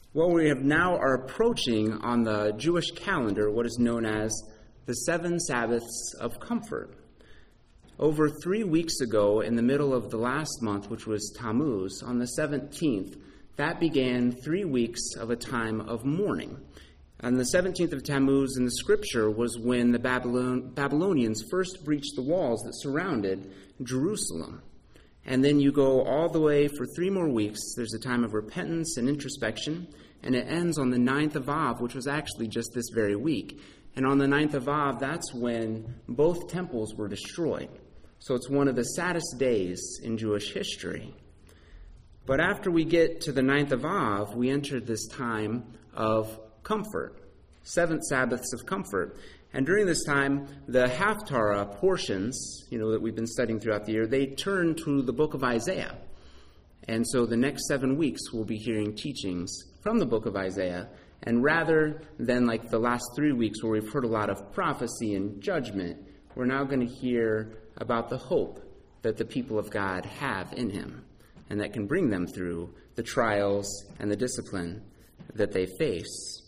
Well, we now are approaching on the Jewish calendar what is known as the 7 Sabbaths of Comfort. Over 3 weeks ago, in the middle of the last month, which was Tammuz, on the 17th, that began 3 weeks of a time of mourning. On the 17th of Tammuz in the scripture was when the Babylonians first breached the walls that surrounded Jerusalem. And then you go all the way for 3 more weeks. There's a time of repentance and introspection, and it ends on the 9th of Av, which was actually just this very week. And on the 9th of Av, that's when both temples were destroyed. So it's one of the saddest days in Jewish history. But after we get to the 9th of Av, we enter this time of comfort, 7 Sabbaths of comfort. And during this time, the Haftarah portions, that we've been studying throughout the year, they turn to the book of Isaiah. And so the next 7 weeks, we'll be hearing teachings from the book of Isaiah. And rather than like the last 3 weeks where we've heard a lot of prophecy and judgment, we're now going to hear about the hope that the people of God have in him, and that can bring them through the trials and the discipline that they face.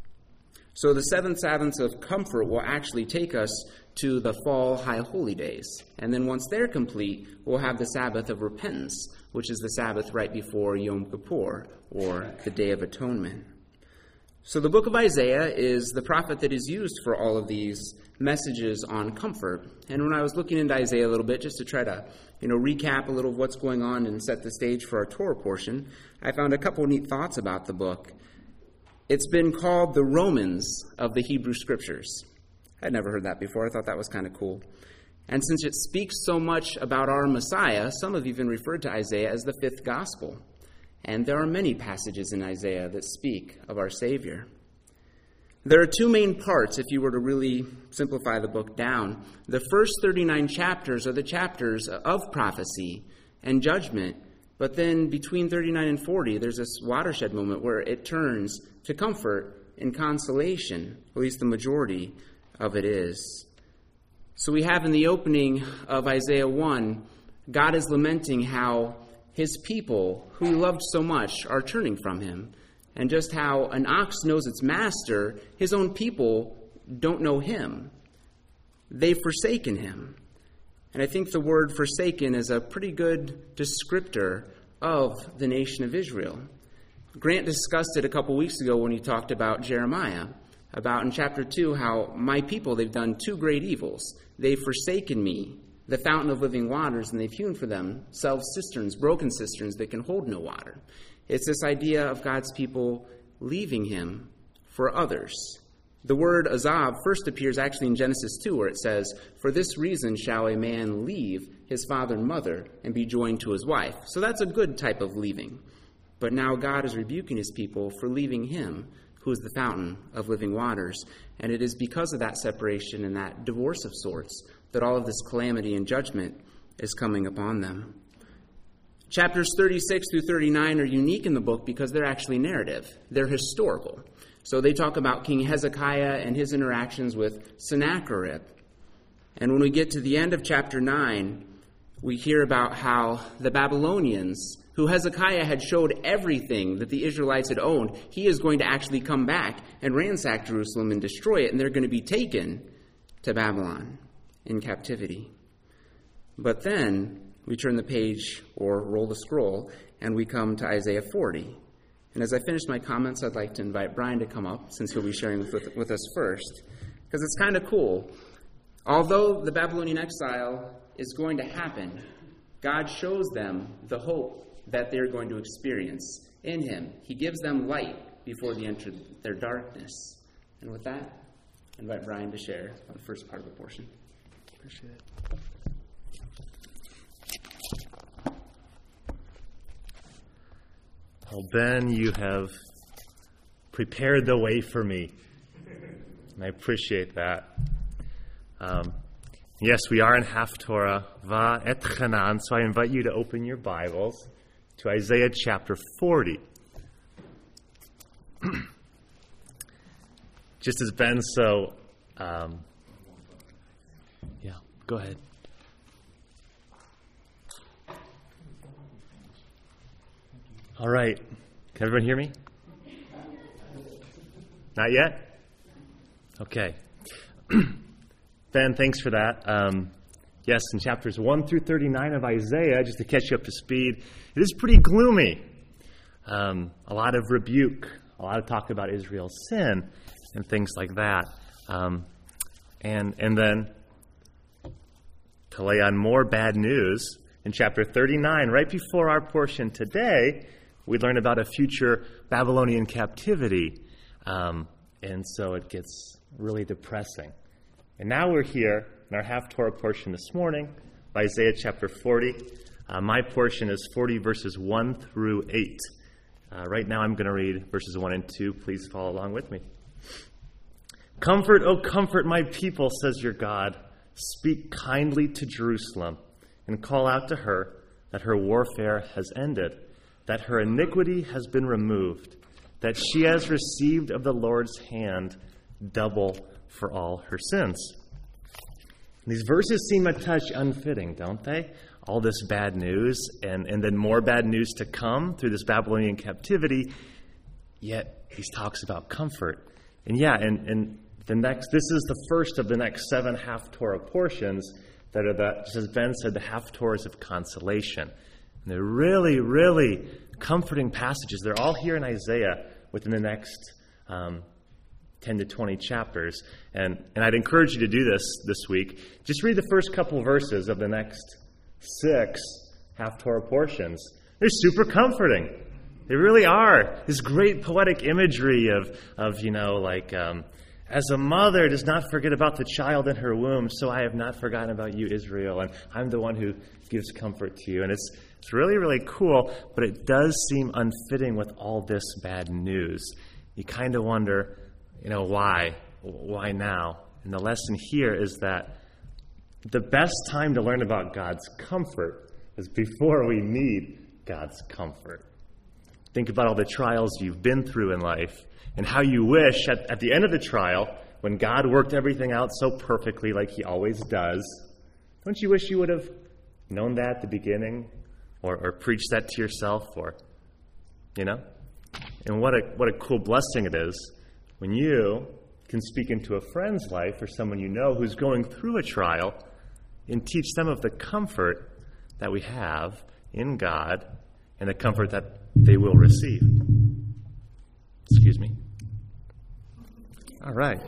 So the 7 Sabbaths of comfort will actually take us to the fall High Holy Days. And then once they're complete, we'll have the Sabbath of Repentance, which is the Sabbath right before Yom Kippur, or the Day of Atonement. So the book of Isaiah is the prophet that is used for all of these messages on comfort. And when I was looking into Isaiah a little bit, just to try to recap a little of what's going on and set the stage for our Torah portion, I found a couple neat thoughts about the book. It's been called the Romans of the Hebrew Scriptures. I'd never heard that before. I thought that was kind of cool. And since it speaks so much about our Messiah, some have even referred to Isaiah as the 5th Gospel. And there are many passages in Isaiah that speak of our Savior. There are 2 main parts, if you were to really simplify the book down. The first 39 chapters are the chapters of prophecy and judgment. But then between 39 and 40, there's this watershed moment where it turns to comfort and consolation. At least the majority of it is. So we have in the opening of Isaiah 1, God is lamenting how his people, who he loved so much, are turning from him. And just how an ox knows its master, his own people don't know him. They've forsaken him. And I think the word forsaken is a pretty good descriptor of the nation of Israel. Grant discussed it a couple weeks ago when he talked about Jeremiah, about in chapter 2 how my people, they've done 2 great evils. They've forsaken me, the fountain of living waters, and they've hewn for themselves cisterns, broken cisterns that can hold no water. It's this idea of God's people leaving him for others. The word azab first appears actually in Genesis 2, where it says, "For this reason shall a man leave his father and mother and be joined to his wife." So that's a good type of leaving. But now God is rebuking his people for leaving him, who is the fountain of living waters. And it is because of that separation and that divorce of sorts that all of this calamity and judgment is coming upon them. Chapters 36 through 39 are unique in the book because they're actually narrative. They're historical. So they talk about King Hezekiah and his interactions with Sennacherib. And when we get to the end of chapter 9, we hear about how the Babylonians, who Hezekiah had showed everything that the Israelites had owned, he is going to actually come back and ransack Jerusalem and destroy it, and they're going to be taken to Babylon in captivity. But then we turn the page or roll the scroll, and we come to Isaiah 40. And as I finish my comments, I'd like to invite Brian to come up, since he'll be sharing with us first, because it's kind of cool. Although the Babylonian exile is going to happen, God shows them the hope that they're going to experience in him. He gives them light before they enter their darkness. And with that, I invite Brian to share on the first part of the portion. Appreciate it. Well, Ben, you have prepared the way for me, and I appreciate that. Yes, we are in Haftorah, Va et Chanan, so I invite you to open your Bibles to Isaiah chapter 40. Just as Ben so, go ahead. All right. Can everyone hear me? Not yet? Okay. Ben, thanks for that. Yes, in chapters 1 through 39 of Isaiah, just to catch you up to speed, it is pretty gloomy. A lot of rebuke, a lot of talk about Israel's sin and things like that. And then to lay on more bad news, in chapter 39, right before our portion today, we learn about a future Babylonian captivity. And so it gets really depressing. And now we're here in our half-Torah portion this morning, Isaiah chapter 40. My portion is 40 verses 1 through 8. Right now I'm going to read verses 1 and 2. Please follow along with me. Comfort, O comfort my people, says your God. Speak kindly to Jerusalem and call out to her that her warfare has ended, that her iniquity has been removed, that she has received of the Lord's hand double for all her sins. These verses seem a touch unfitting, don't they? All this bad news and then more bad news to come through this Babylonian captivity, yet he talks about comfort. And this is the first of the next 7 half-Torah portions that are, just as Ben said, the half-Torahs of consolation. And they're really, really comforting passages. They're all here in Isaiah within the next 10 to 20 chapters. And I'd encourage you to do this week. Just read the first couple verses of the next 6 half-Torah portions. They're super comforting. They really are. This great poetic imagery of as a mother does not forget about the child in her womb, so I have not forgotten about you, Israel, and I'm the one who gives comfort to you. And it's really, really cool, but it does seem unfitting with all this bad news. You kind of wonder, why? Why now? And the lesson here is that the best time to learn about God's comfort is before we need God's comfort. Think about all the trials you've been through in life and how you wish at the end of the trial, when God worked everything out so perfectly like he always does, don't you wish you would have known that at the beginning or preached that to yourself And what a cool blessing it is when you can speak into a friend's life or someone you know who's going through a trial and teach them of the comfort that we have in God and the comfort that they will receive. Excuse me. All right.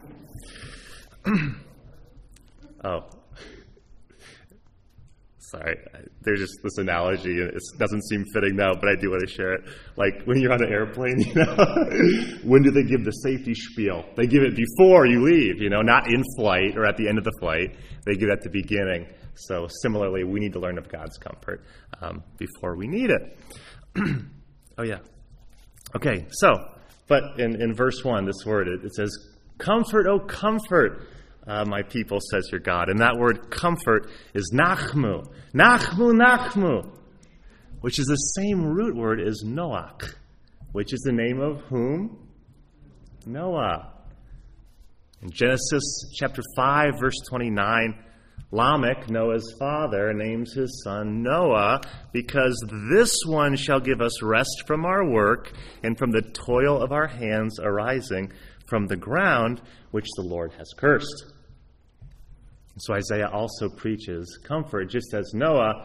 Sorry. There's just this analogy, and it doesn't seem fitting now, but I do want to share it. Like when you're on an airplane, when do they give the safety spiel? They give it before you leave, not in flight or at the end of the flight. They give it at the beginning. So similarly, we need to learn of God's comfort before we need it. Oh, yeah. Okay, but in verse 1, this word, it says, comfort, O comfort, my people, says your God. And that word comfort is nachmu. Nachmu, nachmu. Which is the same root word as Noach. Which is the name of whom? Noah. In Genesis chapter 5, verse 29, Lamech, Noah's father, names his son Noah, because this one shall give us rest from our work and from the toil of our hands arising from the ground which the Lord has cursed. So Isaiah also preaches comfort, just as Noah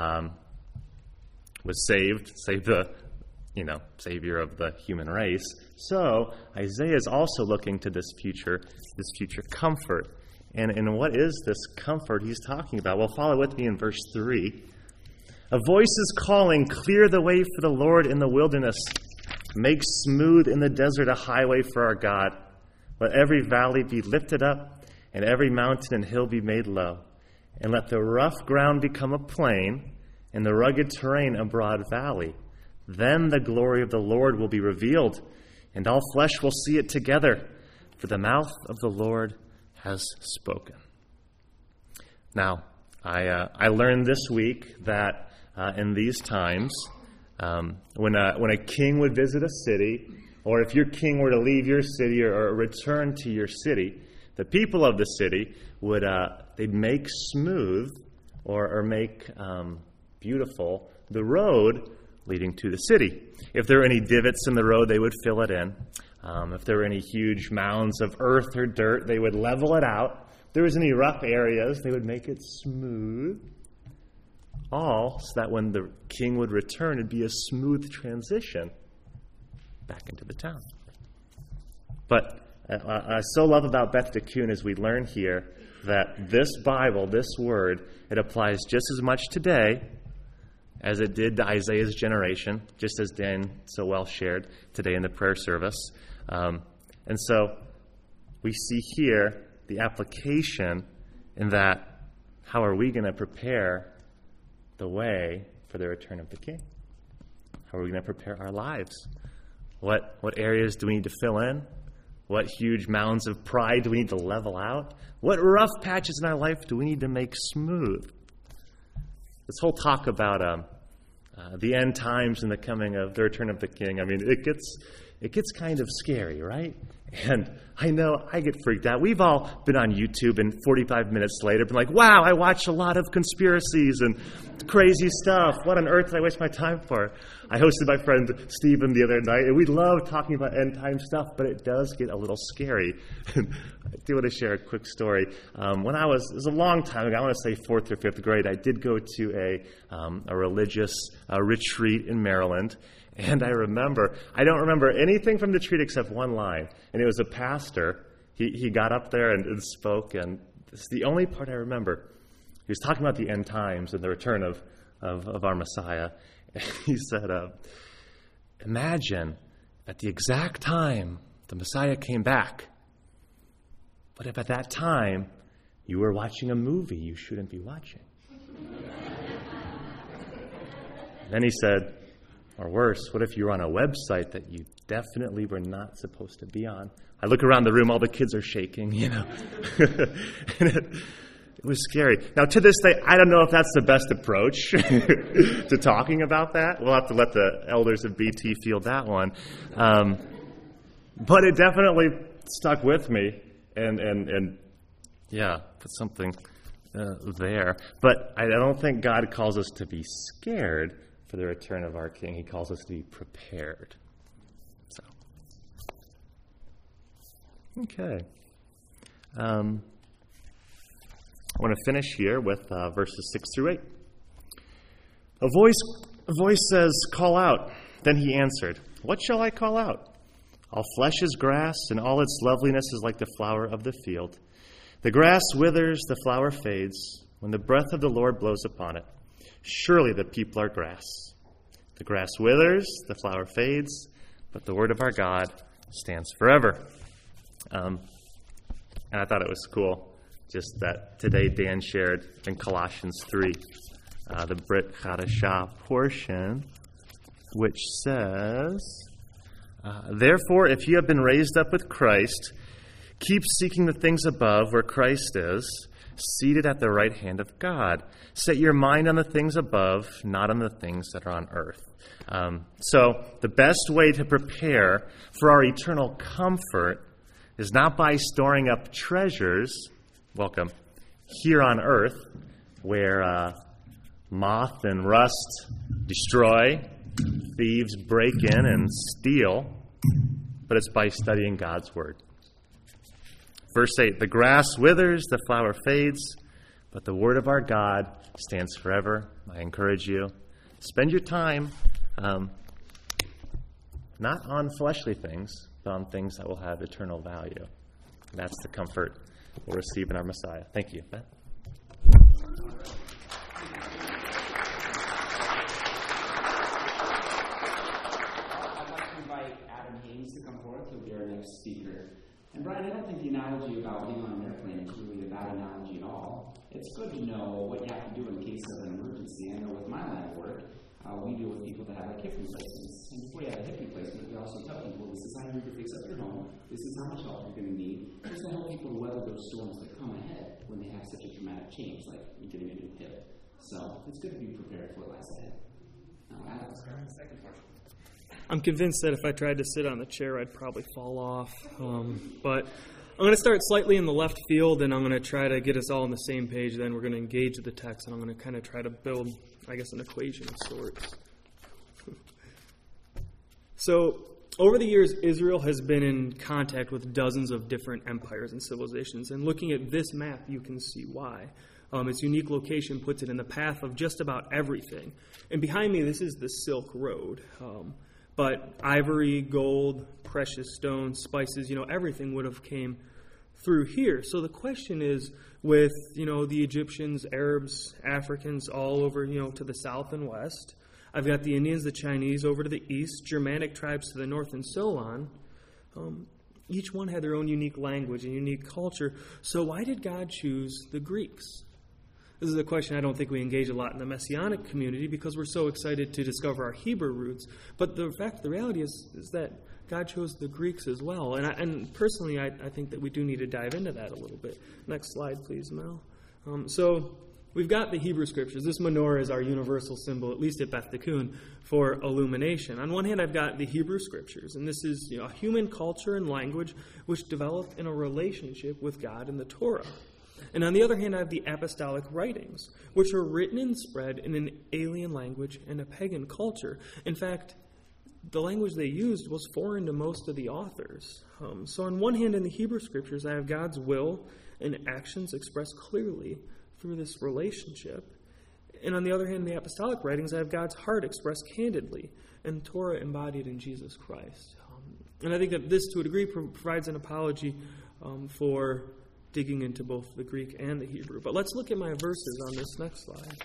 was saved the savior of the human race. So Isaiah is also looking to this future comfort. And what is this comfort he's talking about? Well, follow with me in verse 3. A voice is calling, clear the way for the Lord in the wilderness. Make smooth in the desert a highway for our God. Let every valley be lifted up, and every mountain and hill be made low. And let the rough ground become a plain, and the rugged terrain a broad valley. Then the glory of the Lord will be revealed, and all flesh will see it together. For the mouth of the Lord has spoken. Now, I learned this week that in these times, when a king would visit a city, or if your king were to leave your city or return to your city, the people of the city would they'd make smooth or make beautiful the road leading to the city. If there were any divots in the road, they would fill it in. If there were any huge mounds of earth or dirt, they would level it out. If there was any rough areas, they would make it smooth. All so that when the king would return, it'd be a smooth transition back into the town. But I so love about Beth Tikkun is we learn here that this Bible, this word, it applies just as much today as it did to Isaiah's generation, just as Dan so well shared today in the prayer service. And so we see here the application in that how are we going to prepare the way for the return of the King? How are we going to prepare our lives? What areas do we need to fill in? What huge mounds of pride do we need to level out? What rough patches in our life do we need to make smooth? This whole talk about the end times and the coming of the return of the King, I mean, it gets kind of scary, right? And I know I get freaked out. We've all been on YouTube and 45 minutes later been like, wow, I watched a lot of conspiracies and crazy stuff. What on earth did I waste my time for? I hosted my friend Stephen the other night, and we love talking about end time stuff, but it does get a little scary. I do want to share a quick story. When it was a long time ago, I want to say 4th or 5th grade, I did go to a religious retreat in Maryland. And I don't remember anything from the retreat except one line. And it was a pastor. He got up there and spoke, and it's the only part I remember. He was talking about the end times and the return of our Messiah. And he said, imagine at the exact time the Messiah came back, but if at that time you were watching a movie you shouldn't be watching. Then he said, or worse, what if you were on a website that you definitely were not supposed to be on? I look around the room, all the kids are shaking, and it was scary. Now, to this day, I don't know if that's the best approach to talking about that. We'll have to let the elders of BT field that one. But it definitely stuck with me, and yeah, that's something there. But I don't think God calls us to be scared for the return of our King. He calls us to be prepared. So, okay. I want to finish here with verses 6 through 8. A voice says, "Call out." Then he answered, "What shall I call out? All flesh is grass, and all its loveliness is like the flower of the field. The grass withers, the flower fades, when the breath of the Lord blows upon it. Surely the people are grass. The grass withers, the flower fades, but the word of our God stands forever." And I thought it was cool, just that today Dan shared in Colossians 3, the Brit Chadashah portion, which says, "Therefore, if you have been raised up with Christ, keep seeking the things above where Christ is, seated at the right hand of God. Set your mind on the things above, not on the things that are on earth." So the best way to prepare for our eternal comfort is not by storing up treasures, here on earth, where moth and rust destroy, thieves break in and steal, but it's by studying God's word. Verse 8, "The grass withers, the flower fades, but the word of our God stands forever." I encourage you, spend your time not on fleshly things, but on things that will have eternal value. And that's the comfort we'll receive in our Messiah. Thank you. Ben? I'd like to invite Adam Haynes to come forward. He'll be our next speaker. And Brian, I don't think the analogy about being on an airplane is really a bad analogy at all. It's good to know what you have to do in case of an emergency. I know with my line of work, we deal with people that have hip replacements. And before you have a hip replacement, we also tell people this is how you're going to fix up your home. This is how much help you're going to need. Just to help people weather those storms that come ahead when they have such a dramatic change, like getting a new hip. So it's good to be prepared for what lies ahead. Now, Adam, second portion. I'm convinced that if I tried to sit on the chair, I'd probably fall off. But I'm going to start slightly in the left field, and I'm going to try to get us all on the same page. Then we're going to engage the text, and I'm going to kind of try to build, an equation of sorts. So over the years, Israel has been in contact with dozens of different empires and civilizations. And looking at this map, you can see why. Its unique location puts it in the path of just about everything. And behind me, this is the Silk Road. But ivory, gold, precious stones, spices, everything would have came through here. So the question is, with, the Egyptians, Arabs, Africans all over, to the south and west, I've got the Indians, the Chinese over to the east, Germanic tribes to the north, and so on. Each one had their own unique language and unique culture. So why did God choose the Greeks? This is a question I don't think we engage a lot in the Messianic community because we're so excited to discover our Hebrew roots. But the reality is that God chose the Greeks as well. And personally, I think that we do need to dive into that a little bit. Next slide, please, Mel. So we've got the Hebrew Scriptures. This menorah is our universal symbol, at least at Beth Tikkun, for illumination. On one hand, I've got the Hebrew Scriptures, and this is a human culture and language which developed in a relationship with God in the Torah. And on the other hand, I have the apostolic writings, which are written and spread in an alien language and a pagan culture. In fact, the language they used was foreign to most of the authors. So on one hand, in the Hebrew Scriptures, I have God's will and actions expressed clearly through this relationship. And on the other hand, in the apostolic writings, I have God's heart expressed candidly and Torah embodied in Jesus Christ. And I think that this, to a degree, provides an apology for digging into both the Greek and the Hebrew. But let's look at my verses on this next slide.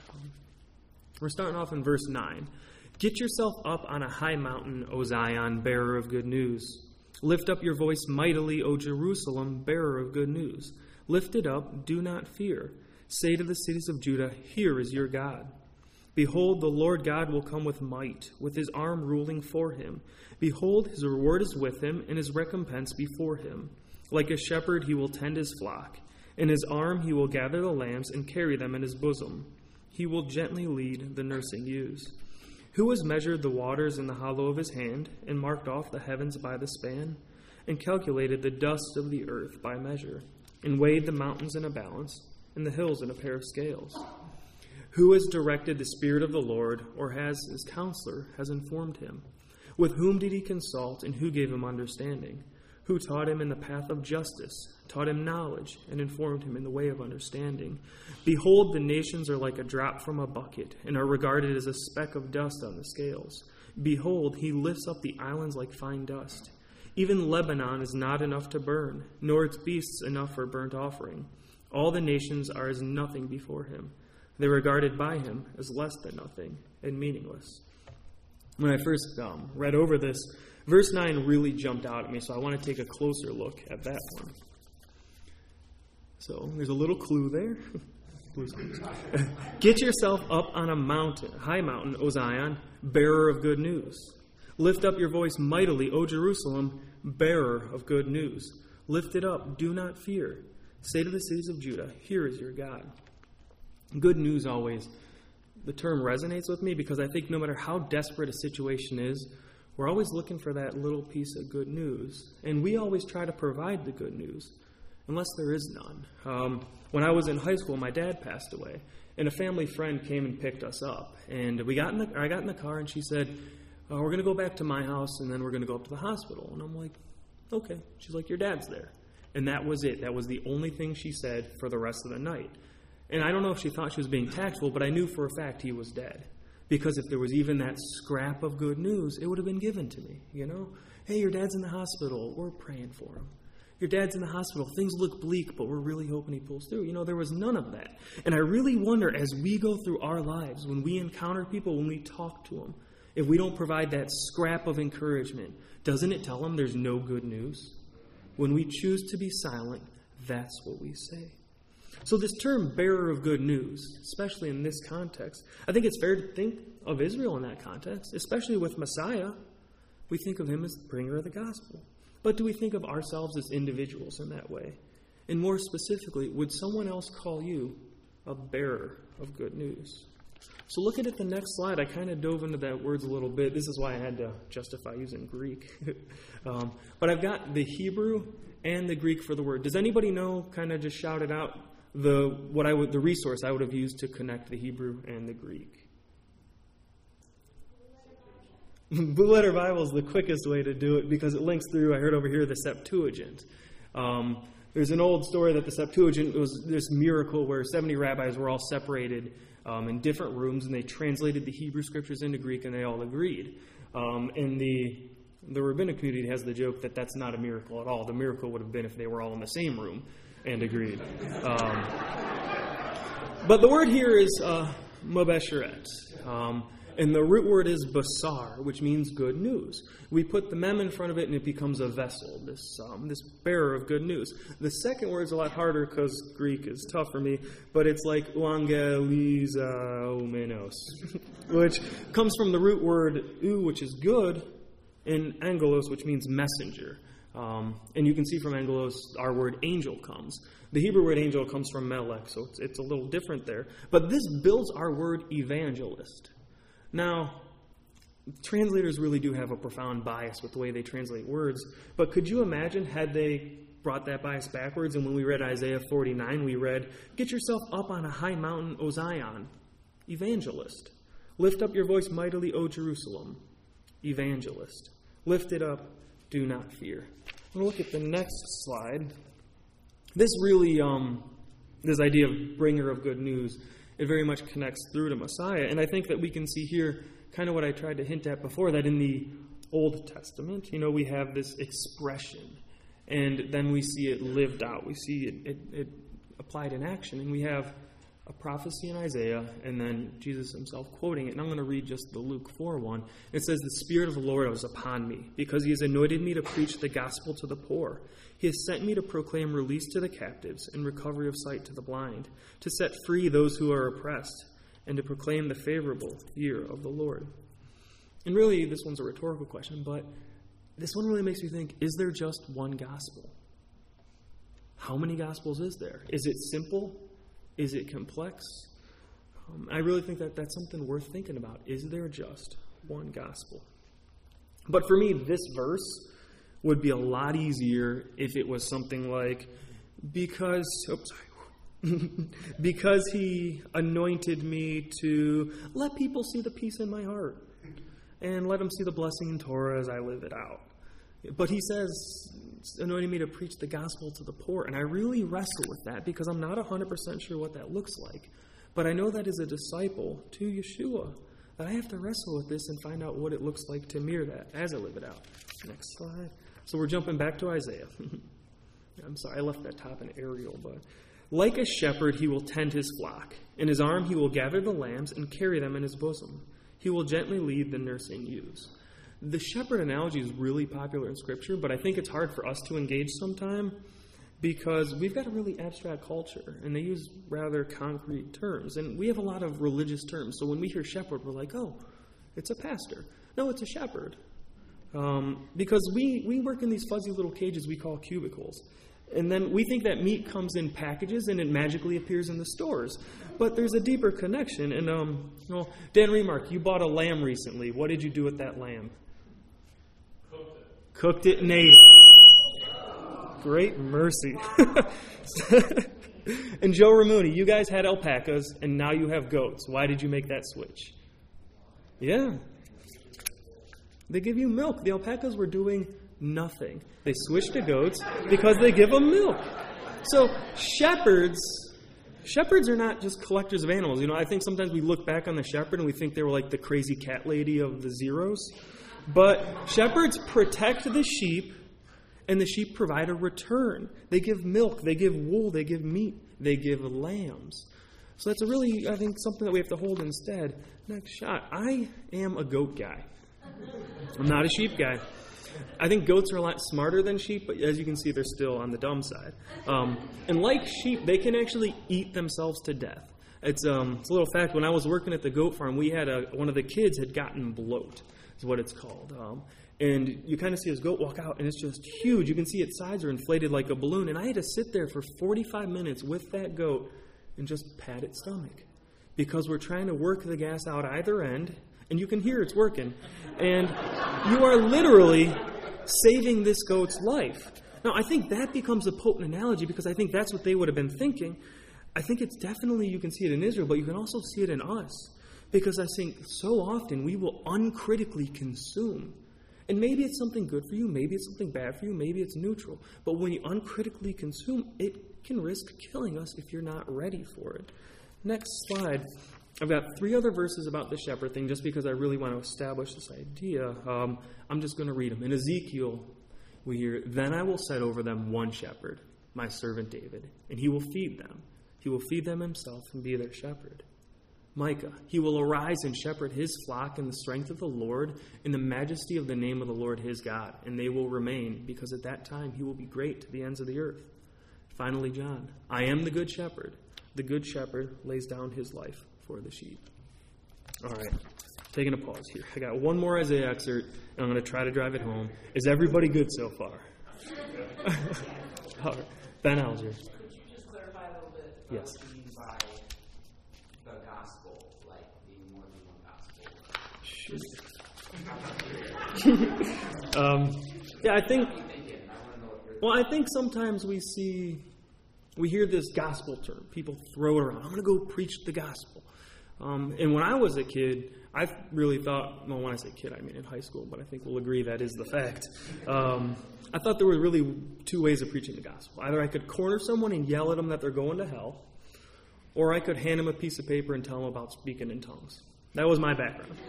We're starting off in verse 9. Get yourself up on a high mountain, O Zion, bearer of good news. Lift up your voice mightily, O Jerusalem, bearer of good news. Lift it up, do not fear. Say to the cities of Judah, here is your God. Behold, the Lord God will come with might, with his arm ruling for him. Behold, his reward is with him, and his recompense before him. Like a shepherd he will tend his flock. In his arm he will gather the lambs and carry them in his bosom. He will gently lead the nursing ewes. Who has measured the waters in the hollow of his hand, and marked off the heavens by the span, and calculated the dust of the earth by measure, and weighed the mountains in a balance, and the hills in a pair of scales? Who has directed the Spirit of the Lord, or has his counselor has informed him? With whom did he consult, and who gave him understanding? Who taught him in the path of justice, taught him knowledge, and informed him in the way of understanding? Behold, the nations are like a drop from a bucket, and are regarded as a speck of dust on the scales. Behold, he lifts up the islands like fine dust. Even Lebanon is not enough to burn, nor its beasts enough for burnt offering. All the nations are as nothing before him. They're regarded by him as less than nothing and meaningless. When I first read over this, verse 9 really jumped out at me, so I want to take a closer look at that one. So there's a little clue there. Get yourself up on a mountain, high mountain, O Zion, bearer of good news. Lift up your voice mightily, O Jerusalem, bearer of good news. Lift it up, do not fear. Say to the cities of Judah, here is your God. Good news always. The term resonates with me because I think no matter how desperate a situation is, we're always looking for that little piece of good news. And we always try to provide the good news, unless there is none. When I was in high school, my dad passed away, and a family friend came and picked us up. And I got in the car, and she said, we're going to go back to my house, and then we're going to go up to the hospital. And I'm like, okay. She's like, your dad's there. And that was it. That was the only thing she said for the rest of the night. And I don't know if she thought she was being tactful, but I knew for a fact he was dead. Because if there was even that scrap of good news, it would have been given to me, Hey, your dad's in the hospital. We're praying for him. Your dad's in the hospital. Things look bleak, but we're really hoping he pulls through. There was none of that. And I really wonder, as we go through our lives, when we encounter people, when we talk to them, if we don't provide that scrap of encouragement, doesn't it tell them there's no good news? When we choose to be silent, that's what we say. So this term, bearer of good news, especially in this context, I think it's fair to think of Israel in that context, especially with Messiah. We think of him as the bringer of the gospel. But do we think of ourselves as individuals in that way? And more specifically, would someone else call you a bearer of good news? So look at it the next slide. I kind of dove into that words a little bit. This is why I had to justify using Greek. But I've got the Hebrew and the Greek for the word. Does anybody know, kind of just shout it out, the resource I would have used to connect the Hebrew and the Greek? Blue Letter Bible is the quickest way to do it because it links through, I heard over here, the Septuagint. There's an old story that the Septuagint was this miracle where 70 rabbis were all separated in different rooms, and they translated the Hebrew scriptures into Greek, and they all agreed. And the rabbinic community has the joke that that's not a miracle at all. The miracle would have been if they were all in the same room and agreed. But the word here is mabesheret. And the root word is basar, which means good news. We put the mem in front of it, and it becomes a vessel, this bearer of good news. The second word is a lot harder because Greek is tough for me, but it's like euangelizomenos, which comes from the root word eu, which is good, and angelos, which means messenger. And you can see from angelos, our word angel comes. The Hebrew word angel comes from melech, so it's a little different there. But this builds our word evangelist. Now, translators really do have a profound bias with the way they translate words, but could you imagine had they brought that bias backwards, and when we read Isaiah 49, we read, "Get yourself up on a high mountain, O Zion, evangelist. Lift up your voice mightily, O Jerusalem, evangelist. Lift it up, do not fear." I'm going to look at the next slide. This really, this idea of bringer of good news, it very much connects through to Messiah. And I think that we can see here kind of what I tried to hint at before, that in the Old Testament, we have this expression, and then we see it lived out. We see it applied in action, and we have a prophecy in Isaiah, and then Jesus himself quoting it. And I'm going to read just the Luke 4 one. It says, "The Spirit of the Lord is upon me, because he has anointed me to preach the gospel to the poor. He has sent me to proclaim release to the captives and recovery of sight to the blind, to set free those who are oppressed, and to proclaim the favorable year of the Lord." And really, this one's a rhetorical question, but this one really makes me think, is there just one gospel? How many gospels is there? Is it simple? Is it complex? I really think that that's something worth thinking about. Is there just one gospel? But for me, this verse would be a lot easier if it was something like, because he anointed me to let people see the peace in my heart and let them see the blessing in Torah as I live it out. But he says, anointing me to preach the gospel to the poor. And I really wrestle with that because I'm not 100% sure what that looks like. But I know that as a disciple to Yeshua, that I have to wrestle with this and find out what it looks like to mirror that as I live it out. Next slide. So we're jumping back to Isaiah. I'm sorry, I left that top in aerial, but like a shepherd, he will tend his flock. In his arm, he will gather the lambs and carry them in his bosom. He will gently lead the nursing ewes. The shepherd analogy is really popular in Scripture, but I think it's hard for us to engage sometime because we've got a really abstract culture, and they use rather concrete terms. And we have a lot of religious terms. So when we hear shepherd, we're like, oh, it's a pastor. No, it's a shepherd. Because we work in these fuzzy little cages we call cubicles. And then we think that meat comes in packages and it magically appears in the stores. But there's a deeper connection. And, Dan Remark, you bought a lamb recently. What did you do with that lamb? Cooked it and ate it. Great mercy. And Joe Ramuni, you guys had alpacas and now you have goats. Why did you make that switch? Yeah. They give you milk. The alpacas were doing nothing. They switched to goats because they give them milk. So shepherds are not just collectors of animals. I think sometimes we look back on the shepherd and we think they were like the crazy cat lady of the Zeros. But shepherds protect the sheep, and the sheep provide a return. They give milk, they give wool, they give meat, they give lambs. So that's I think, something that we have to hold instead. Next shot. I am a goat guy. I'm not a sheep guy. I think goats are a lot smarter than sheep, but as you can see, they're still on the dumb side. And like sheep, they can actually eat themselves to death. It's a little fact. When I was working at the goat farm, we had one of the kids had gotten bloat, is what it's called. And you kind of see his goat walk out, and it's just huge. You can see its sides are inflated like a balloon. And I had to sit there for 45 minutes with that goat and just pat its stomach because we're trying to work the gas out either end, and you can hear it's working. And you are literally saving this goat's life. Now, I think that becomes a potent analogy because I think that's what they would have been thinking. I think it's definitely, you can see it in Israel, but you can also see it in us. Because I think so often we will uncritically consume. And maybe it's something good for you, maybe it's something bad for you, maybe it's neutral. But when you uncritically consume, it can risk killing us if you're not ready for it. Next slide. I've got 3 other verses about the shepherd thing just because I really want to establish this idea. I'm just going to read them. In Ezekiel, we hear, "Then I will set over them one shepherd, my servant David, and he will feed them. He will feed them himself and be their shepherd." Micah, "He will arise and shepherd his flock in the strength of the Lord, in the majesty of the name of the Lord his God, and they will remain, because at that time he will be great to the ends of the earth." Finally, John, "I am the good shepherd. The good shepherd lays down his life for the sheep." All right, taking a pause here. I got one more Isaiah excerpt, and I'm going to try to drive it home. Is everybody good so far? All right. Ben Alger. Could you just clarify a little bit Yes. what you mean by the gospel, like being more than one gospel? Yeah, I think sometimes we hear this gospel term. People throw it around. I'm going to go preach the gospel. And when I was a kid, I really thought, well, when I say kid, I mean in high school, but I think we'll agree that is the fact. I thought there were really 2 ways of preaching the gospel. Either I could corner someone and yell at them that they're going to hell, or I could hand them a piece of paper and tell them about speaking in tongues. That was my background.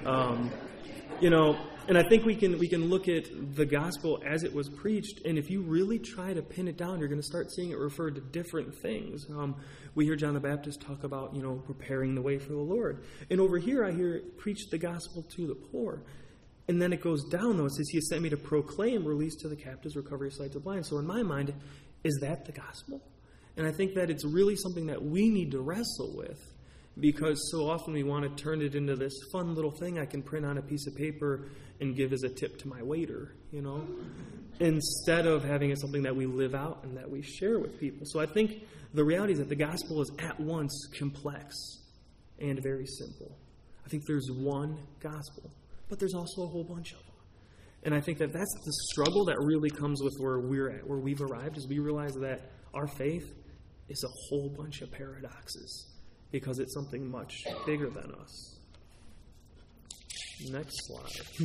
And I think we can look at the gospel as it was preached, and if you really try to pin it down, you're going to start seeing it referred to different things. We hear John the Baptist talk about, preparing the way for the Lord. And over here, I hear it preach the gospel to the poor. And then it goes down, though. It says, "He has sent me to proclaim release to the captives, recovery of sight to the blind." So in my mind, is that the gospel? And I think that it's really something that we need to wrestle with, because so often we want to turn it into this fun little thing I can print on a piece of paper and give as a tip to my waiter, instead of having it something that we live out and that we share with people. So I think the reality is that the gospel is at once complex and very simple. I think there's one gospel, but there's also a whole bunch of them. And I think that that's the struggle that really comes with where we're at, where we've arrived, is we realize that our faith is a whole bunch of paradoxes, because it's something much bigger than us. Next slide.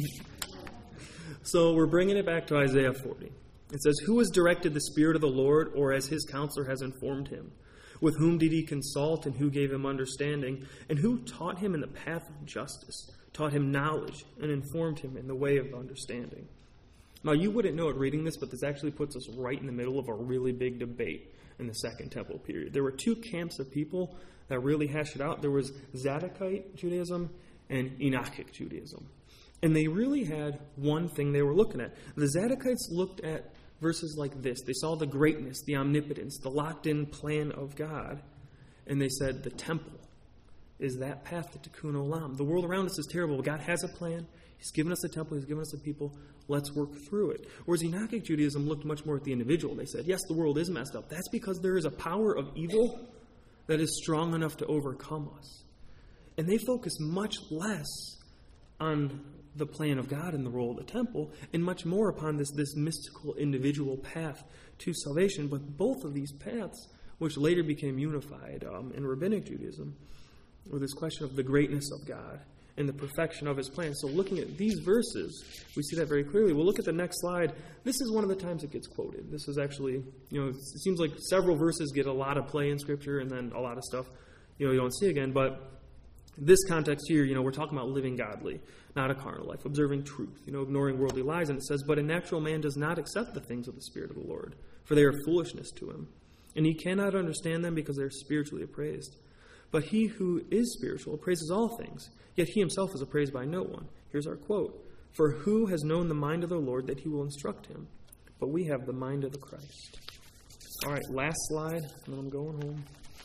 So we're bringing it back to Isaiah 40. It says, "Who has directed the Spirit of the Lord, or as his counselor has informed him? With whom did he consult, and who gave him understanding? And who taught him in the path of justice, taught him knowledge, and informed him in the way of understanding?" Now, you wouldn't know it reading this, but this actually puts us right in the middle of a really big debate in the Second Temple period. There were 2 camps of people that really hashed it out. There was Zadokite Judaism and Enochic Judaism. And they really had one thing they were looking at. The Zadokites looked at verses like this. They saw the greatness, the omnipotence, the locked-in plan of God. And they said, the temple is that path to Tikkun Olam. The world around us is terrible. God has a plan. He's given us a temple. He's given us a people. Let's work through it. Whereas Enochic Judaism looked much more at the individual. They said, yes, the world is messed up. That's because there is a power of evil that is strong enough to overcome us. And they focus much less on the plan of God and the role of the temple, and much more upon this mystical individual path to salvation. But both of these paths, which later became unified in Rabbinic Judaism, were this question of the greatness of God and the perfection of his plan. So looking at these verses, we see that very clearly. We'll look at the next slide. This is one of the times it gets quoted. This is actually, it seems like several verses get a lot of play in Scripture, and then a lot of stuff, you don't see again. But this context here, we're talking about living godly, not a carnal life, observing truth, ignoring worldly lies. And it says, "But a natural man does not accept the things of the Spirit of the Lord, for they are foolishness to him. And he cannot understand them because they are spiritually appraised. But he who is spiritual appraises all things, yet he himself is appraised by no one." Here's our quote. "For who has known the mind of the Lord that he will instruct him? But we have the mind of the Christ." All right, last slide, and then I'm going home.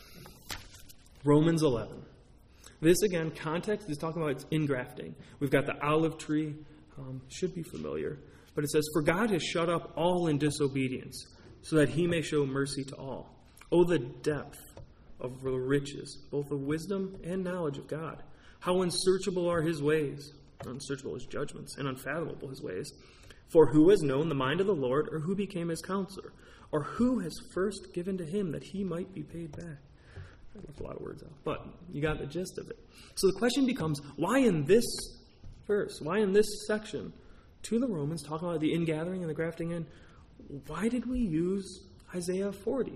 Romans 11. This, again, context is talking about its ingrafting. We've got the olive tree, should be familiar. But it says, "For God has shut up all in disobedience, so that he may show mercy to all. Oh, the depth of the riches, both of wisdom and knowledge of God. How unsearchable are his ways, unsearchable his judgments, and unfathomable his ways. For who has known the mind of the Lord, or who became his counselor, or who has first given to him that he might be paid back?" I left a lot of words out, but you got the gist of it. So the question becomes, why in this verse, why in this section to the Romans, talking about the ingathering and the grafting in, why did we use Isaiah 40?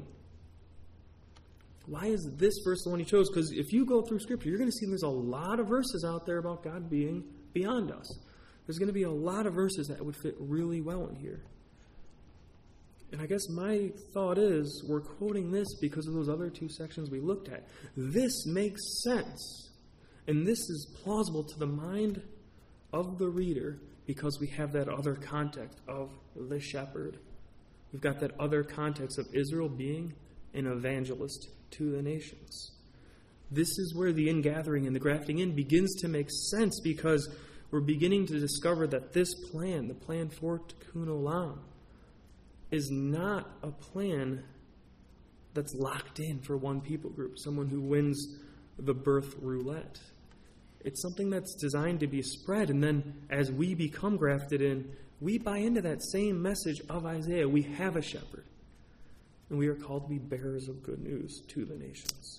Why is this verse the one he chose? Because if you go through Scripture, you're going to see there's a lot of verses out there about God being beyond us. There's going to be a lot of verses that would fit really well in here. And I guess my thought is, we're quoting this because of those other two sections we looked at. This makes sense. And this is plausible to the mind of the reader because we have that other context of the shepherd. We've got that other context of Israel being an evangelist to the nations. This is where the ingathering and the grafting in begins to make sense because we're beginning to discover that this plan, the plan for Tikkun Olam, is not a plan that's locked in for one people group, someone who wins the birth roulette. It's something that's designed to be spread, and then as we become grafted in, we buy into that same message of Isaiah. We have a shepherd, and we are called to be bearers of good news to the nations.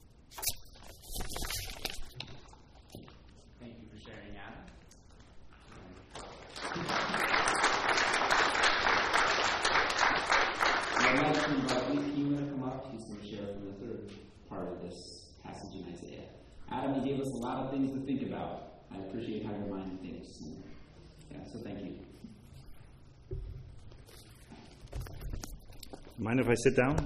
Thank you for sharing, Adam. I'd like to invite Ethan to come up. He's going to share from the third part of this passage in Isaiah. Adam, you gave us a lot of things to think about. I appreciate how your mind thinks. So thank you. Mind if I sit down?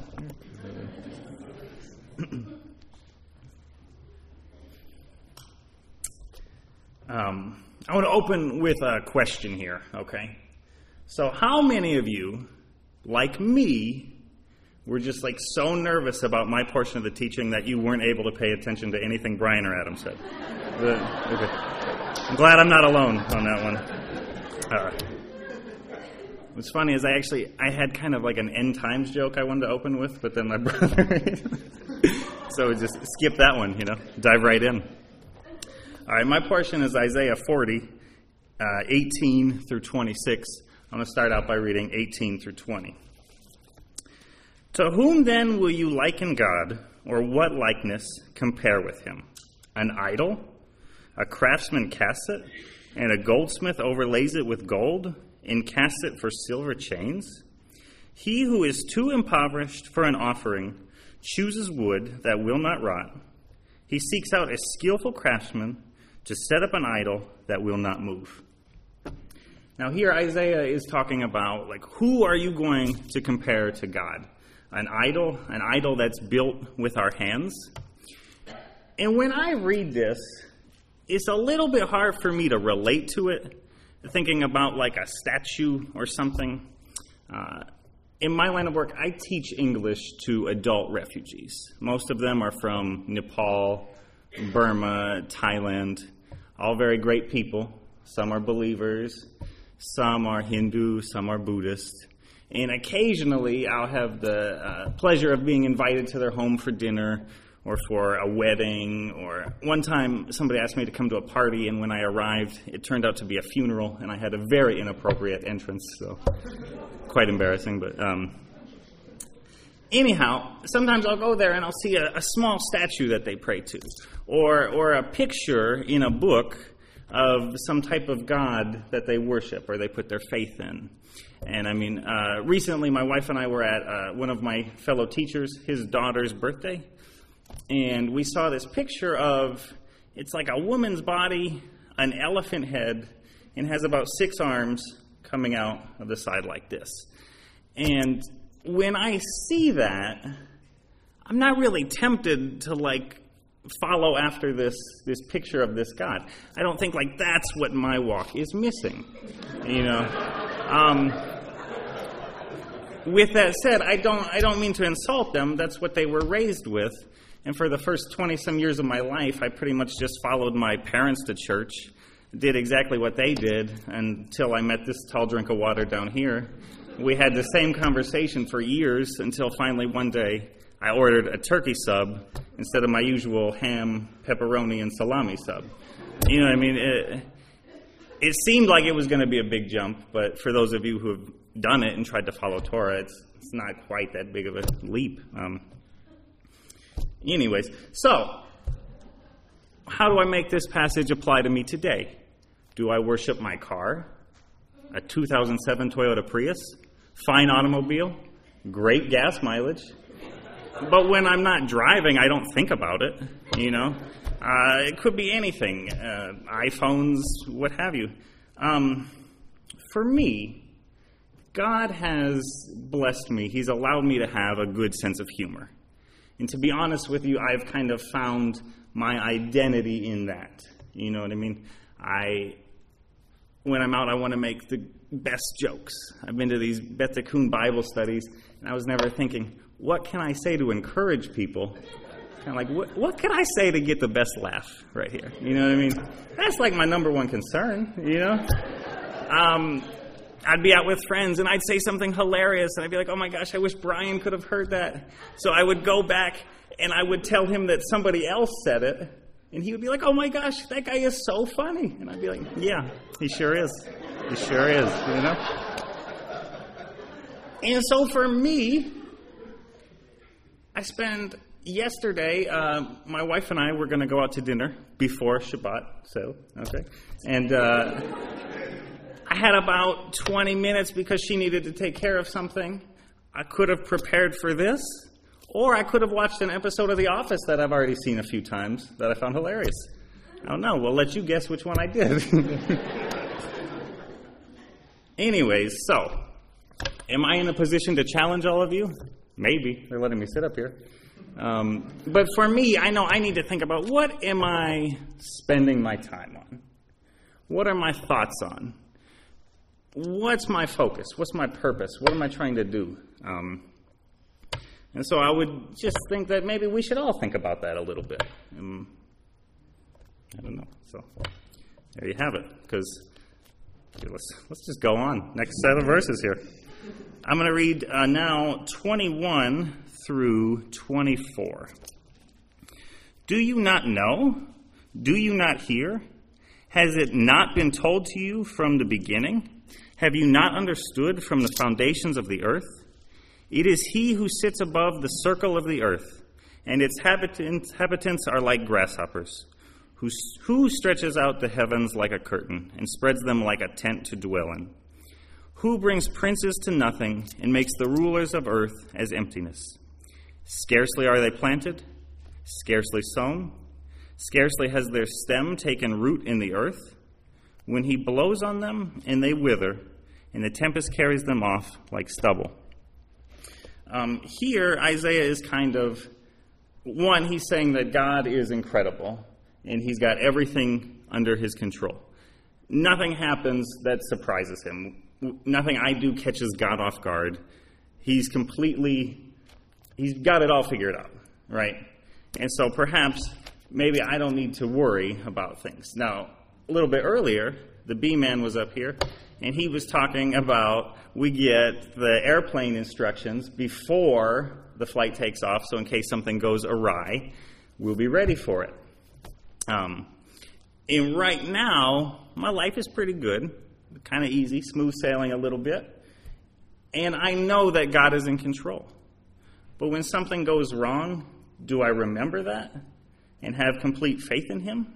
I want to open with a question here, okay? So how many of you, like me, were just so nervous about my portion of the teaching that you weren't able to pay attention to anything Brian or Adam said? Okay. I'm glad I'm not alone on that one. What's funny is I had kind of like an end times joke I wanted to open with, but then my brother, so just skip that one, dive right in. All right, my portion is Isaiah 40, 18 through 26. I'm going to start out by reading 18 through 20. To whom then will you liken God, or what likeness compare with him? An idol? A craftsman casts it, and a goldsmith overlays it with gold, and casts it for silver chains? He who is too impoverished for an offering chooses wood that will not rot. He seeks out a skillful craftsman to set up an idol that will not move. Now here Isaiah is talking about, who are you going to compare to God? An idol that's built with our hands? And when I read this, it's a little bit hard for me to relate to it, thinking about a statue or something. In my line of work, I teach English to adult refugees. Most of them are from Nepal, Burma, Thailand, all very great people. Some are believers, some are Hindu, some are Buddhist. And occasionally I'll have the pleasure of being invited to their home for dinner or for a wedding. Or one time somebody asked me to come to a party, and when I arrived, it turned out to be a funeral, and I had a very inappropriate entrance, so quite embarrassing. But anyhow, sometimes I'll go there and I'll see a small statue that they pray to, or a picture in a book of some type of God that they worship or they put their faith in. And recently my wife and I were at one of my fellow teachers, his daughter's birthday, and we saw this picture of, it's like a woman's body, an elephant head, and has about 6 arms coming out of the side like this. And when I see that, I'm not really tempted to follow after this picture of this God. I don't think that's what my walk is missing, With that said, I don't mean to insult them. That's what they were raised with. And for the first 20-some years of my life, I pretty much just followed my parents to church, did exactly what they did until I met this tall drink of water down here. We had the same conversation for years until finally one day I ordered a turkey sub instead of my usual ham, pepperoni, and salami sub. You know what I mean? It seemed like it was going to be a big jump, but for those of you who have done it and tried to follow Torah, it's not quite that big of a leap. Anyways, so how do I make this passage apply to me today? Do I worship my car? A 2007 Toyota Prius? Fine automobile? Great gas mileage? But when I'm not driving, I don't think about it, you know? It could be anything, iPhones, what have you. For me, God has blessed me. He's allowed me to have a good sense of humor. And to be honest with you, I've kind of found my identity in that. You know what I mean? When I'm out, I want to make the best jokes. I've been to these Beth Kuhn Bible studies, and I was never thinking, what can I say to encourage people? Kind of like, what can I say to get the best laugh right here? You know what I mean? That's like my number one concern, you know? I'd be out with friends, and I'd say something hilarious, and I'd be like, oh my gosh, I wish Brian could have heard that. So I would go back, and I would tell him that somebody else said it, and he would be like, oh my gosh, that guy is so funny. And I'd be like, yeah, he sure is. He sure is, you know? And so for me, I spend yesterday, my wife and I were going to go out to dinner before Shabbat, so, okay. And I had about 20 minutes because she needed to take care of something. I could have prepared for this, or I could have watched an episode of The Office that I've already seen a few times that I found hilarious. I don't know. We'll let you guess which one I did. Anyways, so, am I in a position to challenge all of you? Maybe. They're letting me sit up here. But for me, I know I need to think about, what am I spending my time on? What are my thoughts on? What's my focus? What's my purpose? What am I trying to do? And so I would just think that maybe we should all think about that a little bit. I don't know. So there you have it. Because let's just go on. Next set of verses here. I'm going to read now 21 through 24. Do you not know? Do you not hear? Has it not been told to you from the beginning? Have you not understood from the foundations of the earth? It is he who sits above the circle of the earth, and its inhabitants are like grasshoppers, who stretches out the heavens like a curtain and spreads them like a tent to dwell in, who brings princes to nothing and makes the rulers of earth as emptiness. Scarcely are they planted, scarcely sown, scarcely has their stem taken root in the earth, when he blows on them, and they wither, and the tempest carries them off like stubble. Here, Isaiah is kind of, one, he's saying that God is incredible, and he's got everything under his control. Nothing happens that surprises him. Nothing I do catches God off guard. He's got it all figured out, right? And so perhaps, maybe I don't need to worry about things. Now, a little bit earlier, the B-man was up here, and he was talking about we get the airplane instructions before the flight takes off, so in case something goes awry, we'll be ready for it. And right now, my life is pretty good, kind of easy, smooth sailing a little bit, and I know that God is in control. But when something goes wrong, do I remember that and have complete faith in him?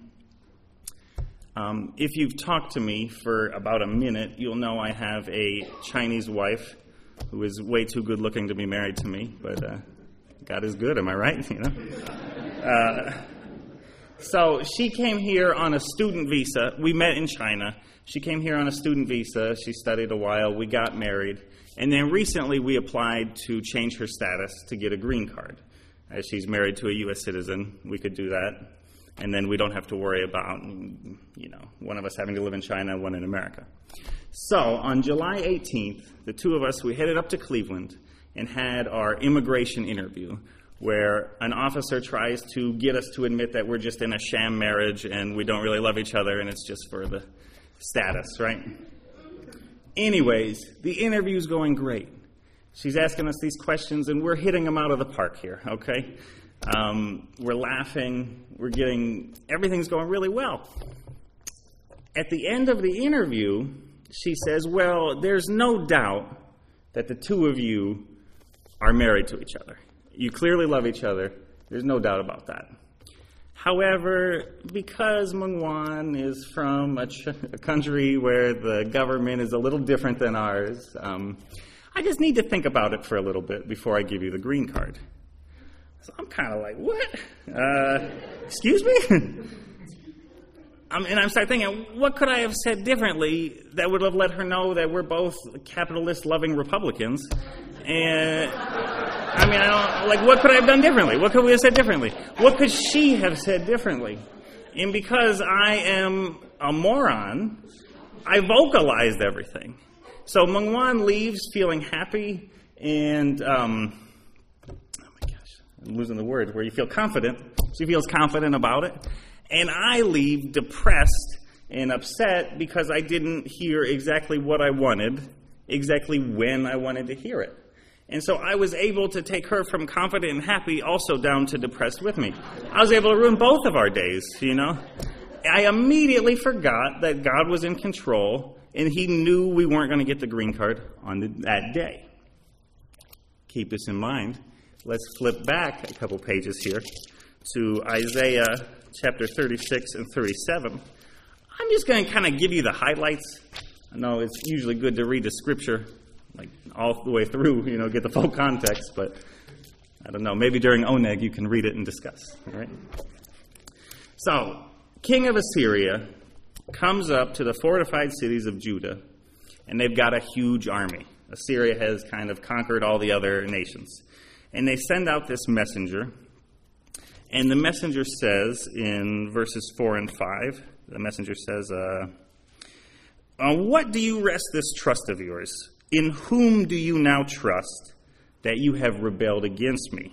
If you've talked to me for about a minute, you'll know I have a Chinese wife who is way too good looking to be married to me, but God is good, am I right? You know. So she came here on a student visa. We met in China. She came here on a student visa. She studied a while. We got married. And then recently we applied to change her status to get a green card. As she's married to a U.S. citizen, we could do that. And then we don't have to worry about, one of us having to live in China, one in America. So on July 18th, the two of us, we headed up to Cleveland and had our immigration interview, where an officer tries to get us to admit that we're just in a sham marriage and we don't really love each other and it's just for the status, right? Anyways, the interview's going great. She's asking us these questions and we're hitting them out of the park here, okay? We're laughing, everything's going really well. At the end of the interview, she says, well, there's no doubt that the two of you are married to each other. You clearly love each other, There's no doubt about that. However, because Mengwan is from a country where the government is a little different than ours, I just need to think about it for a little bit before I give you the green card. So I'm kind of like, what? Excuse me? And I'm starting thinking, what could I have said differently that would have let her know that we're both capitalist-loving Republicans? And what could I have done differently? What could we have said differently? What could she have said differently? And because I am a moron, I vocalized everything. So Mengwan leaves feeling happy and, I'm losing the word, where you feel confident. She feels confident about it. And I leave depressed and upset because I didn't hear exactly what I wanted, exactly when I wanted to hear it. And so I was able to take her from confident and happy also down to depressed with me. I was able to ruin both of our days, I immediately forgot that God was in control and he knew we weren't going to get the green card on that day. Keep this in mind. Let's flip back a couple pages here to Isaiah chapter 36 and 37. I'm just going to kind of give you the highlights. I know it's usually good to read the scripture like all the way through, get the full context, but I don't know. Maybe during Oneg you can read it and discuss. All right? So, king of Assyria comes up to the fortified cities of Judah, and they've got a huge army. Assyria has kind of conquered all the other nations. And they send out this messenger, and the messenger says in verses 4 and 5, the messenger says, on what do you rest this trust of yours? In whom do you now trust that you have rebelled against me?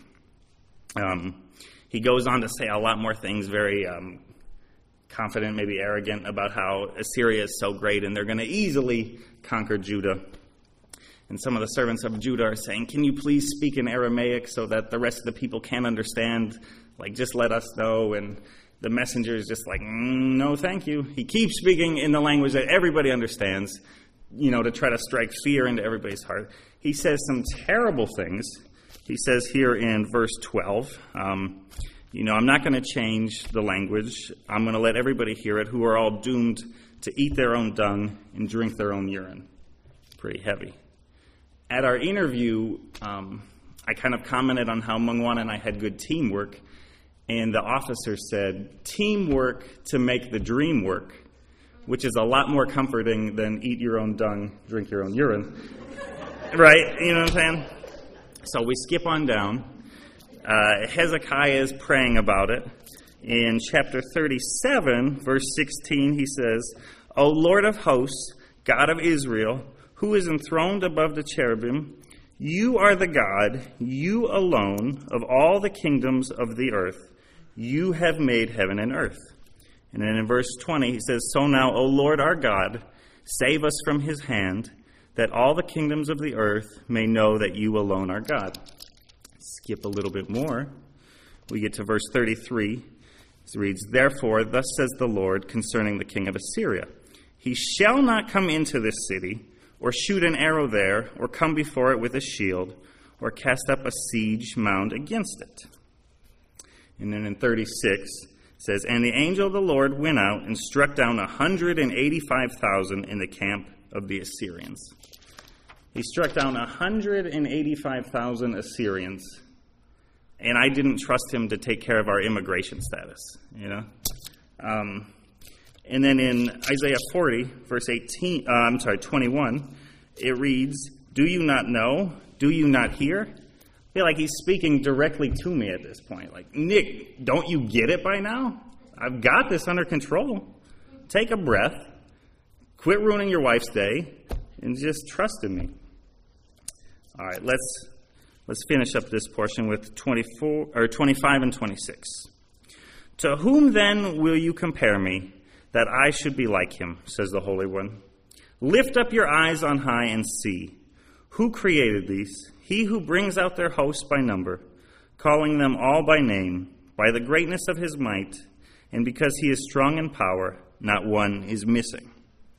He goes on to say a lot more things, very confident, maybe arrogant, about how Assyria is so great and they're going to easily conquer Judah. And some of the servants of Judah are saying, can you please speak in Aramaic so that the rest of the people can understand? Just let us know. And the messenger is just like, no, thank you. He keeps speaking in the language that everybody understands, to try to strike fear into everybody's heart. He says some terrible things. He says here in verse 12, I'm not going to change the language. I'm going to let everybody hear it who are all doomed to eat their own dung and drink their own urine. Pretty heavy. At our interview, I kind of commented on how Mengwan and I had good teamwork, and the officer said, teamwork to make the dream work, which is a lot more comforting than eat your own dung, drink your own urine. Right? You know what I'm saying? So we skip on down. Hezekiah is praying about it. In chapter 37, verse 16, he says, O Lord of hosts, God of Israel, who is enthroned above the cherubim, you are the God, you alone, of all the kingdoms of the earth. You have made heaven and earth. And then in verse 20, he says, So now, O Lord our God, save us from his hand, that all the kingdoms of the earth may know that you alone are God. Skip a little bit more. We get to verse 33. It reads, Therefore, thus says the Lord concerning the king of Assyria, He shall not come into this city, or shoot an arrow there, or come before it with a shield, or cast up a siege mound against it. And then in 36, it says, And the angel of the Lord went out and struck down 185,000 in the camp of the Assyrians. He struck down 185,000 Assyrians, and I didn't trust him to take care of our immigration status, And then in Isaiah 40, verse 21, it reads, Do you not know? Do you not hear? I feel like he's speaking directly to me at this point. Like, Nick, don't you get it by now? I've got this under control. Take a breath. Quit ruining your wife's day and just trust in me. All right, let's finish up this portion with 25 and 26. To whom then will you compare me, that I should be like him, says the Holy One. Lift up your eyes on high and see. Who created these? He who brings out their hosts by number, calling them all by name, by the greatness of his might, and because he is strong in power, not one is missing.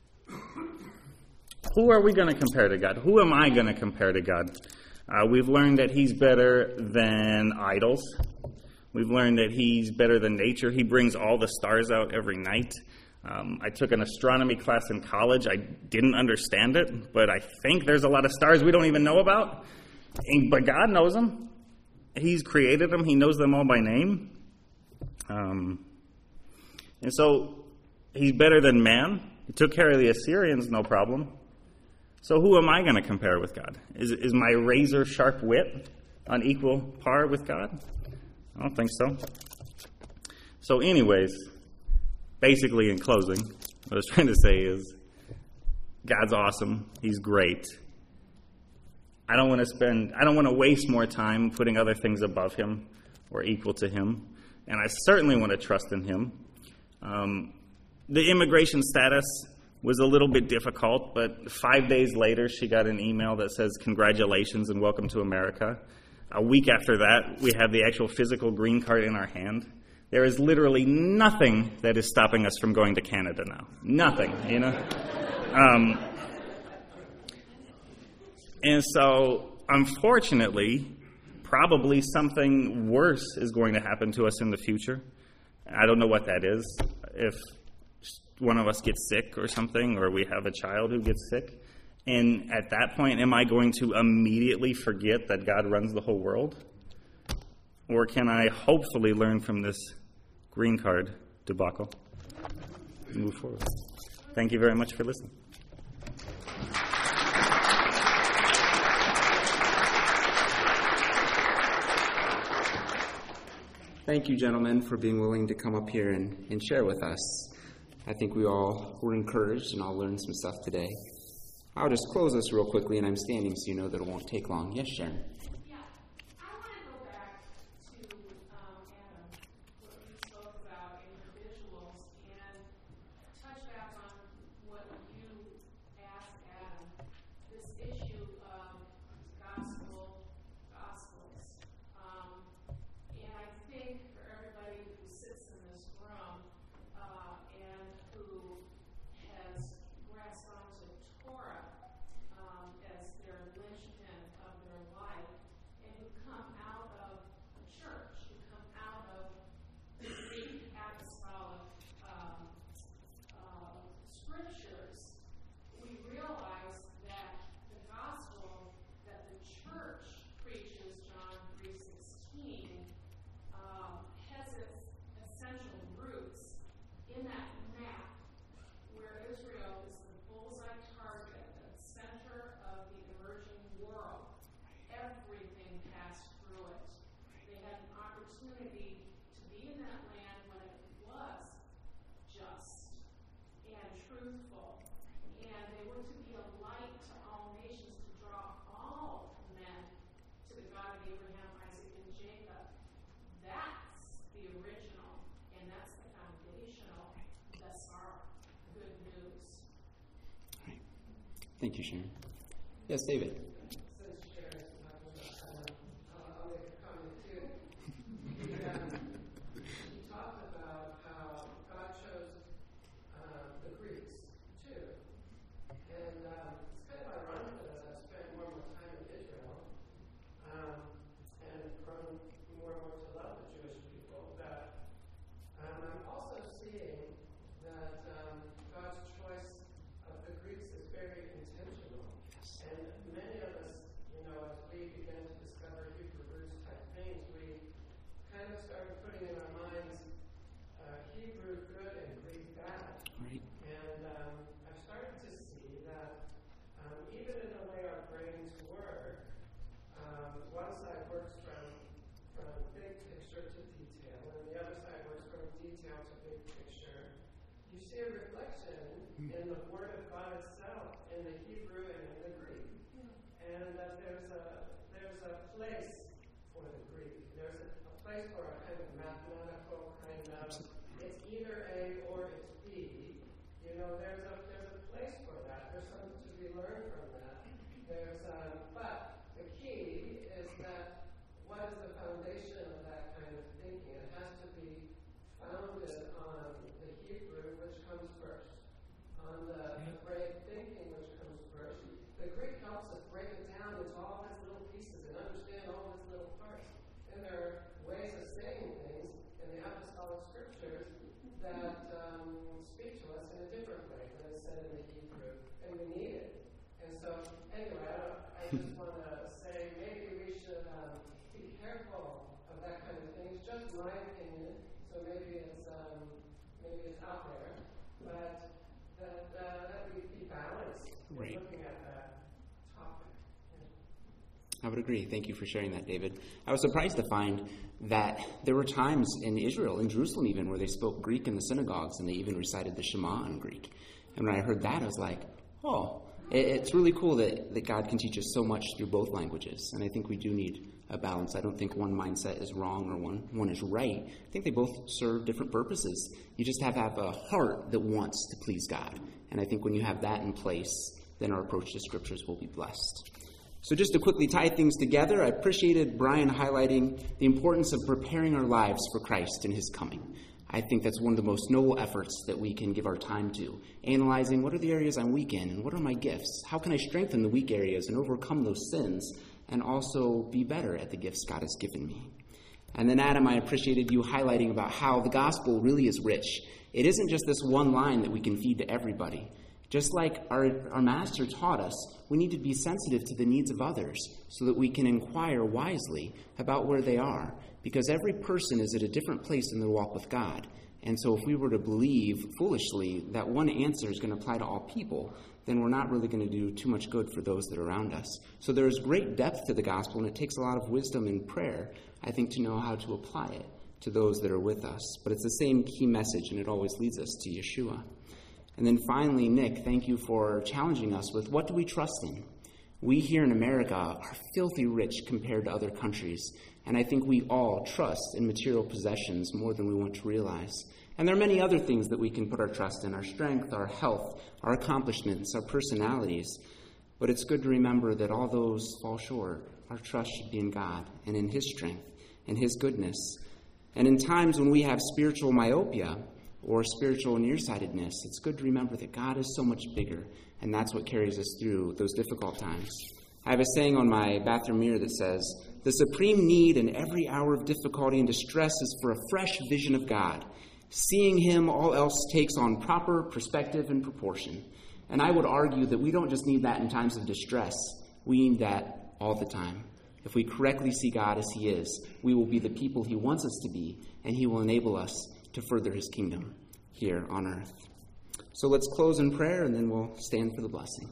Who are we going to compare to God? Who am I going to compare to God? We've learned that he's better than idols. We've learned that he's better than nature. He brings all the stars out every night. I took an astronomy class in college. I didn't understand it, but I think there's a lot of stars we don't even know about. But God knows them. He's created them. He knows them all by name. And so he's better than man. He took care of the Assyrians, no problem. So who am I going to compare with God? Is my razor-sharp wit on equal par with God? I don't think so. So anyways, basically in closing, what I was trying to say is God's awesome. He's great. I don't want to waste more time putting other things above him or equal to him. And I certainly want to trust in him. The immigration status was a little bit difficult, but 5 days later, she got an email that says, "Congratulations and welcome to America." A week after that, we have the actual physical green card in our hand. There is literally nothing that is stopping us from going to Canada now. Nothing, you know? And so, unfortunately, probably something worse is going to happen to us in the future. I don't know what that is. If one of us gets sick or something, or we have a child who gets sick, and at that point, am I going to immediately forget that God runs the whole world? Or can I hopefully learn from this green card debacle and move forward? Thank you very much for listening. Thank you, gentlemen, for being willing to come up here and share with us. I think we all were encouraged and all learned some stuff today. I'll just close this real quickly, and I'm standing so you know that it won't take long. Yes, Sharon? Yeah, I want to go back to Adam, what you spoke about individuals, and touch back on what you asked Adam, this issue of gospels. And I think for everybody who sits in this room and who has grasped onto Torah as their linchpin of their life, and who come out of the church, who come out of the Greek apostolic scriptures, we realize that the gospel that the church preaches, John 3:16, has its essential roots in that map where Israel is the bullseye target at the center of the emerging world. Everything passed through it. They had an opportunity to be in that land when it was just and truthful. And they were to be a light to all nations, to draw all men to the God of Abraham, Isaac, and Jacob. That's the original, and that's the foundational. That's our good news. Thank you, Sharon. Yes, David? Since Sharon's talking about I'll make a comment too. He talked about how God chose the Greeks too. And it's kind of ironic that as I've spent more and more time in Israel and grown more and more to love the Jewish people, that I'm also seeing that God's choice of the Greeks is very intentional. And many of us, as we began to discover Hebrew roots type things, we kind of started putting in our minds Hebrew good and Greek bad. Right. And I've started to see that even in the way our brains work, one side works from big picture to detail, and the other side works from detail to big picture. You see a reflection in the Word of God itself, in the Hebrew and in the Greek, and that there's a place for the Greek. There's a place for a kind of mathematical kind of, it's either A or it's B. There's a place for that. There's something to be learned from that. But the key is that what is the foundation of that kind of thinking? It has to be founded on the Hebrew, which comes first, on the Hebraic thinking, which comes first. The Greek helps us break it down into all its little pieces and understand all its little parts. And there are ways of saying things scriptures that speak to us in a different way than is said in the Hebrew, and we need it. And so, anyway, I just want to say maybe we should be careful of that kind of thing. It's just my opinion, so maybe it's out there, but that we be balanced in looking at that topic. I would agree. Thank you for sharing that, David. I was surprised to find that there were times in Israel, in Jerusalem even, where they spoke Greek in the synagogues, and they even recited the Shema in Greek. And when I heard that, I was like, oh, it's really cool that God can teach us so much through both languages. And I think we do need a balance. I don't think one mindset is wrong or one is right. I think they both serve different purposes. You just have to have a heart that wants to please God. And I think when you have that in place, then our approach to scriptures will be blessed. So just to quickly tie things together, I appreciated Brian highlighting the importance of preparing our lives for Christ and his coming. I think that's one of the most noble efforts that we can give our time to, analyzing what are the areas I'm weak in and what are my gifts? How can I strengthen the weak areas and overcome those sins and also be better at the gifts God has given me? And then, Adam, I appreciated you highlighting about how the gospel really is rich. It isn't just this one line that we can feed to everybody. Just like our master taught us, we need to be sensitive to the needs of others so that we can inquire wisely about where they are, because every person is at a different place in their walk with God. And so if we were to believe foolishly that one answer is going to apply to all people, then we're not really going to do too much good for those that are around us. So there is great depth to the gospel, and it takes a lot of wisdom and prayer, I think, to know how to apply it to those that are with us. But it's the same key message, and it always leads us to Yeshua. And then finally, Nick, thank you for challenging us with what do we trust in? We here in America are filthy rich compared to other countries, and I think we all trust in material possessions more than we want to realize. And there are many other things that we can put our trust in, our strength, our health, our accomplishments, our personalities. But it's good to remember that all those fall short. Our trust should be in God and in his strength and his goodness. And in times when we have spiritual myopia, or spiritual nearsightedness, it's good to remember that God is so much bigger, and that's what carries us through those difficult times. I have a saying on my bathroom mirror that says, "The supreme need in every hour of difficulty and distress is for a fresh vision of God. Seeing him, all else takes on proper perspective and proportion." And I would argue that we don't just need that in times of distress. We need that all the time. If we correctly see God as he is, we will be the people he wants us to be, and he will enable us to further his kingdom here on earth. So let's close in prayer, and then we'll stand for the blessing.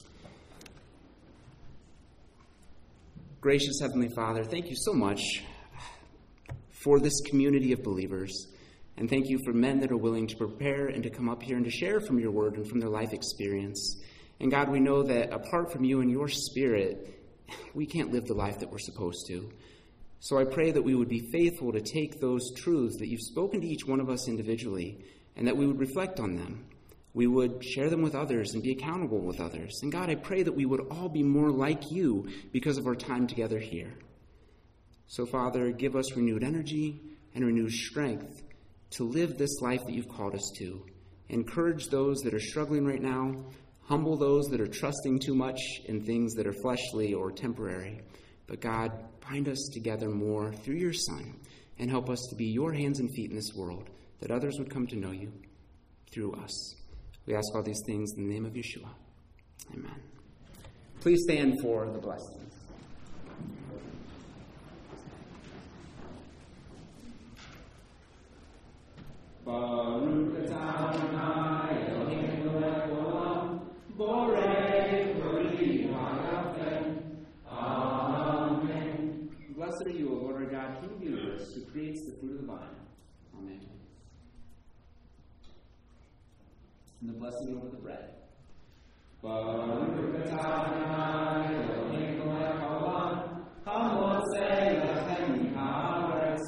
Gracious Heavenly Father, thank you so much for this community of believers, and thank you for men that are willing to prepare and to come up here and to share from your word and from their life experience. And God, we know that apart from you and your Spirit, we can't live the life that we're supposed to. So I pray that we would be faithful to take those truths that you've spoken to each one of us individually, and that we would reflect on them. We would share them with others and be accountable with others. And God, I pray that we would all be more like you because of our time together here. So Father, give us renewed energy and renewed strength to live this life that you've called us to. Encourage those that are struggling right now. Humble those that are trusting too much in things that are fleshly or temporary. But God, bind us together more through your Son and help us to be your hands and feet in this world, that others would come to know you through us. We ask all these things in the name of Yeshua. Amen. Please stand for the blessings. Baruch atah Adonai Eloheinu melech haolam, borei peri ha'yafem. Amen. Blessed are you, O Lord our God, King of the universe, who creates the fruit of the vine. Amen. And the blessing over the bread. Baruch atah Adonai Eloheinu melech haolam, hamotzei lechem haaretz.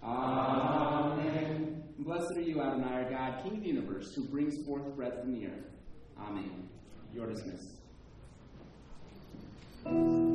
Amen. And blessed are you, Adonai our God, King of the universe, who brings forth bread from the earth. Amen. You are dismissed.